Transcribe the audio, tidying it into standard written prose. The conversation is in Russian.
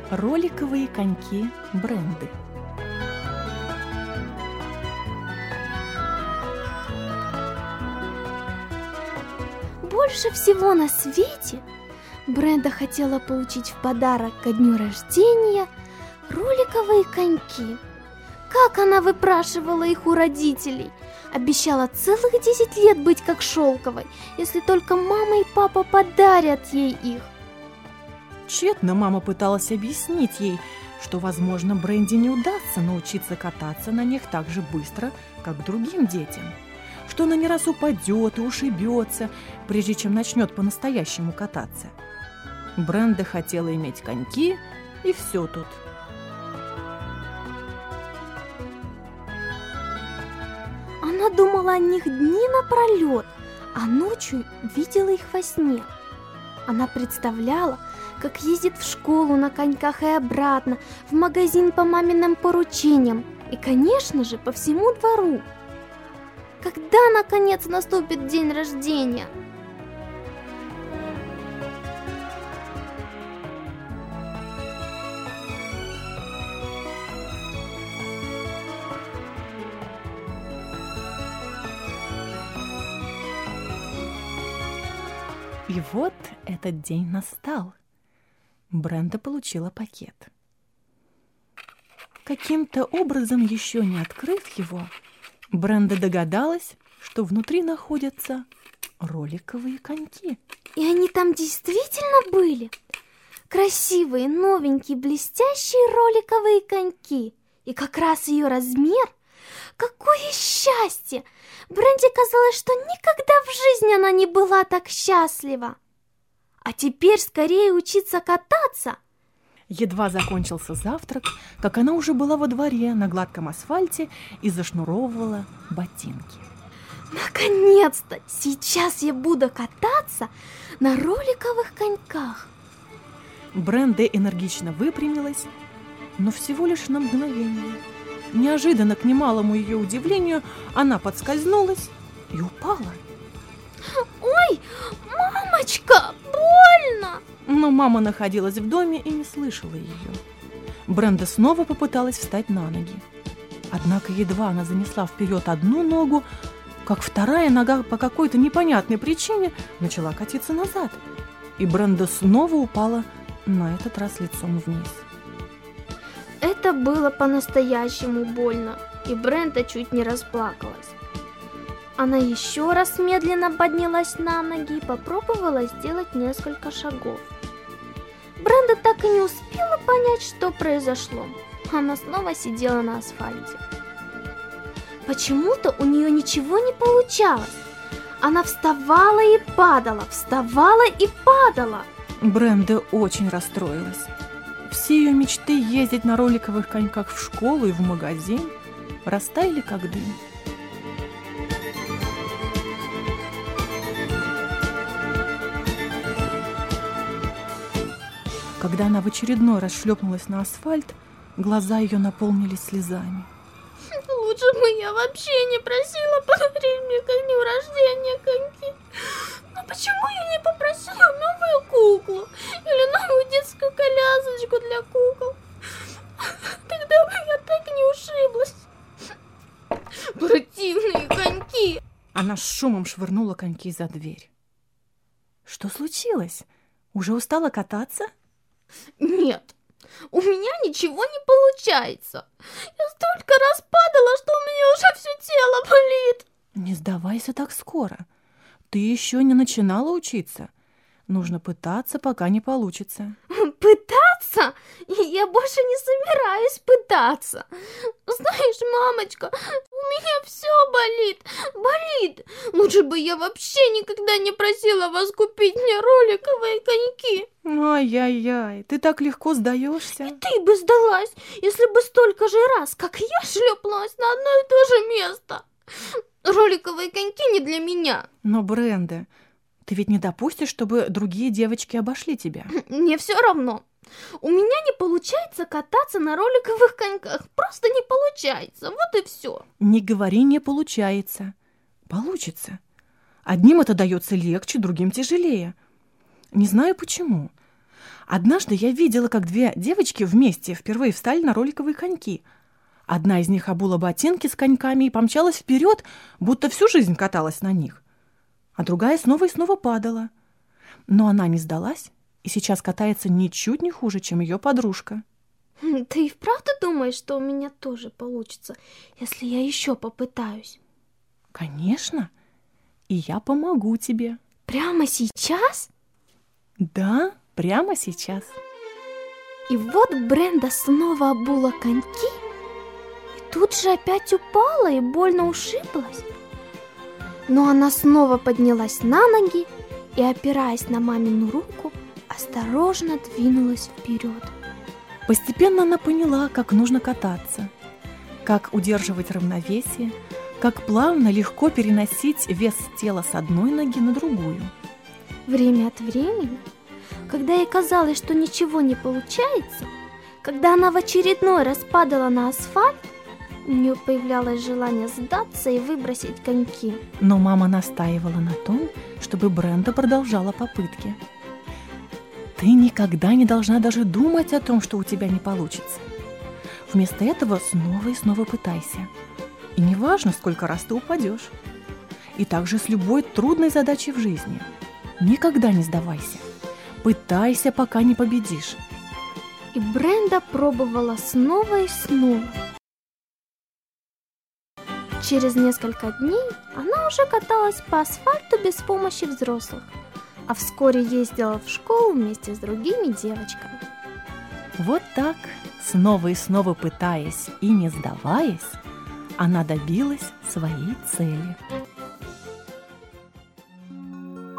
Роликовые коньки Бренды. Больше всего на свете Бренда хотела получить в подарок ко дню рождения роликовые коньки. Как она выпрашивала их у родителей! Обещала целых 10 лет быть как шелковой, если только мама и папа подарят ей их. Тщетно мама пыталась объяснить ей, что, возможно, Бренде не удастся научиться кататься на них так же быстро, как другим детям, что она не раз упадет и ушибется, прежде чем начнет по-настоящему кататься. Бренда хотела иметь коньки, и все тут. Она думала о них дни напролет, а ночью видела их во сне. Она представляла, как ездит в школу на коньках и обратно, в магазин по маминым поручениям и, конечно же, по всему двору. Когда, наконец, наступит день рождения? И вот этот день настал. Бренда получила пакет. Каким-то образом, еще не открыв его, Бренда догадалась, что внутри находятся роликовые коньки. И они там действительно были? Красивые, новенькие, блестящие роликовые коньки. И как раз ее размер. Какое счастье! Бренде казалось, что никогда в жизни она не была так счастлива. А теперь скорее учиться кататься. Едва закончился завтрак, как она уже была во дворе на гладком асфальте и зашнуровывала ботинки. Наконец-то! Сейчас я буду кататься на роликовых коньках. Бренда энергично выпрямилась, но всего лишь на мгновение. Неожиданно, к немалому ее удивлению, она подскользнулась и упала. Ой, мамочка, больно! Но мама находилась в доме и не слышала ее. Бренда снова попыталась встать на ноги. Однако едва она занесла вперед одну ногу, как вторая нога по какой-то непонятной причине начала катиться назад. И Бренда снова упала, на этот раз лицом вниз. Это было по-настоящему больно, и Бренда чуть не расплакалась. Она еще раз медленно поднялась на ноги и попробовала сделать несколько шагов. Бренда так и не успела понять, что произошло. Она снова сидела на асфальте. Почему-то у нее ничего не получалось. Она вставала и падала, вставала и падала. Бренда очень расстроилась. Все ее мечты ездить на роликовых коньках в школу и в магазин растаяли как дым. Когда она в очередной раз шлепнулась на асфальт, глаза ее наполнились слезами. Лучше бы я вообще не просила подарить мне ко дню рождения коньки. Но почему я не попросила новую куклу или новую детскую колясочку для кукол? Тогда бы я так не ушиблась. Противные коньки! Она с шумом швырнула коньки за дверь. Что случилось? Уже устала кататься? Нет, у меня ничего не получается. Я столько раз падала, что у меня уже все тело болит. Не сдавайся так скоро. Ты еще не начинала учиться. Нужно пытаться, пока не получится. Пытаться? Я больше не собираюсь пытаться. Знаешь, мамочка, у меня все болит. Болит. Лучше бы я вообще никогда не просила вас купить мне роликовые коньки. Ай-яй-яй, ты так легко сдаешься. И ты бы сдалась, если бы столько же раз, как я, шлепнулась на одно и то же место. Роликовые коньки не для меня. Но, Бренда, ты ведь не допустишь, чтобы другие девочки обошли тебя? Мне все равно. У меня не получается кататься на роликовых коньках. Просто не получается. Вот и все. Не говори «не получается». Получится. Одним это дается легче, другим тяжелее. Не знаю почему. Однажды я видела, как две девочки вместе впервые встали на роликовые коньки. Одна из них обула ботинки с коньками и помчалась вперед, будто всю жизнь каталась на них. А другая снова и снова падала. Но она не сдалась и сейчас катается ничуть не хуже, чем ее подружка. Ты и вправду думаешь, что у меня тоже получится, если я еще попытаюсь? Конечно, и я помогу тебе. Прямо сейчас? Да, прямо сейчас. И вот Бренда снова обула коньки, и тут же опять упала и больно ушиблась. Но она снова поднялась на ноги и, опираясь на мамину руку, осторожно двинулась вперед. Постепенно она поняла, как нужно кататься, как удерживать равновесие, как плавно, легко переносить вес тела с одной ноги на другую. Время от времени, когда ей казалось, что ничего не получается, когда она в очередной раз падала на асфальт, у нее появлялось желание сдаться и выбросить коньки. Но мама настаивала на том, чтобы Бренда продолжала попытки. Ты никогда не должна даже думать о том, что у тебя не получится. Вместо этого снова и снова пытайся. И неважно, сколько раз ты упадешь. И также с любой трудной задачей в жизни. Никогда не сдавайся. Пытайся, пока не победишь. И Бренда пробовала снова и снова. Через несколько дней она уже каталась по асфальту без помощи взрослых, а вскоре ездила в школу вместе с другими девочками. Вот так, снова и снова пытаясь и не сдаваясь, она добилась своей цели.